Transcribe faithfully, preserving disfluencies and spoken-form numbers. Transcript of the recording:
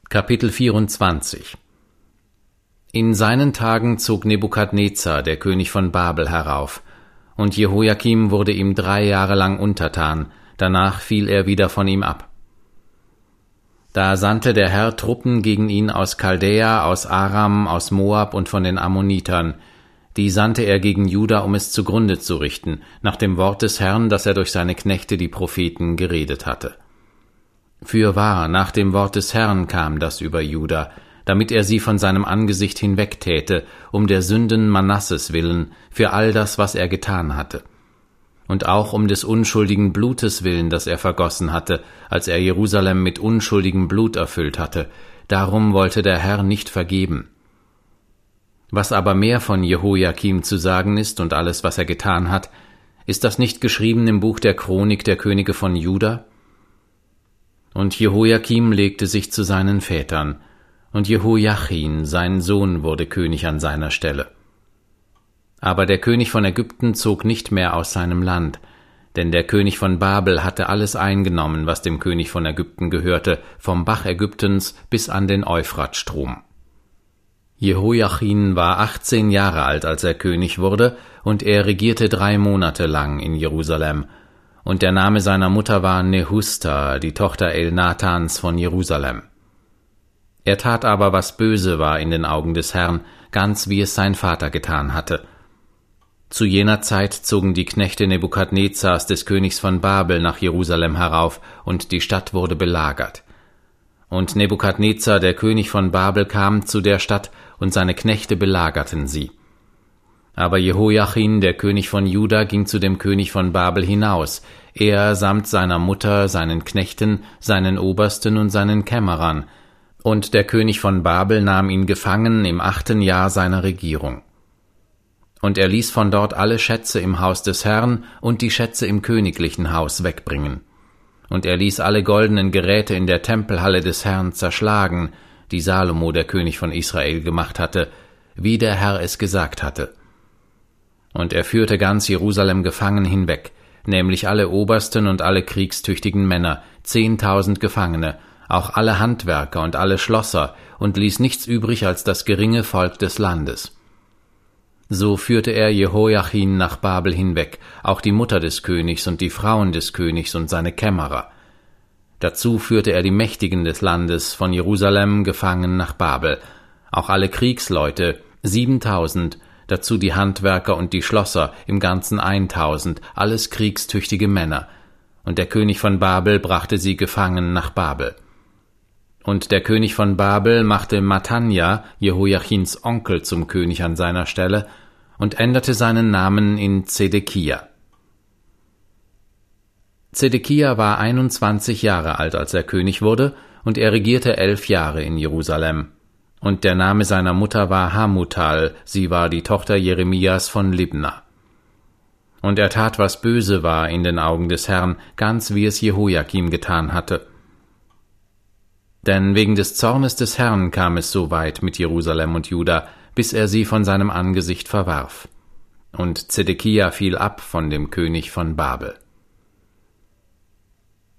Kapitel vierundzwanzig. In seinen Tagen zog Nebukadnezar, der König von Babel, herauf, und Jehoiakim wurde ihm drei Jahre lang untertan, danach fiel er wieder von ihm ab. Da sandte der Herr Truppen gegen ihn aus Chaldäa, aus Aram, aus Moab und von den Ammonitern. Die sandte er gegen Juda, um es zugrunde zu richten, nach dem Wort des Herrn, das er durch seine Knechte die Propheten geredet hatte. Fürwahr, nach dem Wort des Herrn kam das über Juda, damit er sie von seinem Angesicht hinwegtäte, um der Sünden Manasses willen, für all das, was er getan hatte. Und auch um des unschuldigen Blutes willen, das er vergossen hatte, als er Jerusalem mit unschuldigem Blut erfüllt hatte, darum wollte der Herr nicht vergeben. Was aber mehr von Jehoiakim zu sagen ist und alles, was er getan hat, ist das nicht geschrieben im Buch der Chronik der Könige von Juda? Und Jehoiakim legte sich zu seinen Vätern, und Jehoiachin, sein Sohn, wurde König an seiner Stelle. Aber der König von Ägypten zog nicht mehr aus seinem Land, denn der König von Babel hatte alles eingenommen, was dem König von Ägypten gehörte, vom Bach Ägyptens bis an den Euphratstrom. Jehoiachin war achtzehn Jahre alt, als er König wurde, und er regierte drei Monate lang in Jerusalem. Und der Name seiner Mutter war Nehusta, die Tochter Elnathans von Jerusalem. Er tat aber, was böse war in den Augen des Herrn, ganz wie es sein Vater getan hatte. Zu jener Zeit zogen die Knechte Nebukadnezars des Königs von Babel nach Jerusalem herauf, und die Stadt wurde belagert. Und Nebukadnezar, der König von Babel, kam zu der Stadt, und seine Knechte belagerten sie. Aber Jehoiachin, der König von Juda, ging zu dem König von Babel hinaus, er samt seiner Mutter, seinen Knechten, seinen Obersten und seinen Kämmerern, und der König von Babel nahm ihn gefangen im achten Jahr seiner Regierung. Und er ließ von dort alle Schätze im Haus des Herrn und die Schätze im königlichen Haus wegbringen. Und er ließ alle goldenen Geräte in der Tempelhalle des Herrn zerschlagen, die Salomo, der König von Israel, gemacht hatte, wie der Herr es gesagt hatte. Und er führte ganz Jerusalem gefangen hinweg, nämlich alle Obersten und alle kriegstüchtigen Männer, zehntausend Gefangene, auch alle Handwerker und alle Schlosser, und ließ nichts übrig als das geringe Volk des Landes. So führte er Jehoiachin nach Babel hinweg, auch die Mutter des Königs und die Frauen des Königs und seine Kämmerer. Dazu führte er die Mächtigen des Landes von Jerusalem gefangen nach Babel, auch alle Kriegsleute, siebentausend, dazu die Handwerker und die Schlosser, im Ganzen eintausend, alles kriegstüchtige Männer. Und der König von Babel brachte sie gefangen nach Babel. Und der König von Babel machte Mattanja, Jehoiachins Onkel, zum König an seiner Stelle und änderte seinen Namen in Zedekia. Zedekia war einundzwanzig Jahre alt, als er König wurde, und er regierte elf Jahre in Jerusalem. Und der Name seiner Mutter war Hamutal, sie war die Tochter Jeremias von Libna. Und er tat, was böse war in den Augen des Herrn, ganz wie es Jehoiakim getan hatte. Denn wegen des Zornes des Herrn kam es so weit mit Jerusalem und Juda, bis er sie von seinem Angesicht verwarf. Und Zedekia fiel ab von dem König von Babel.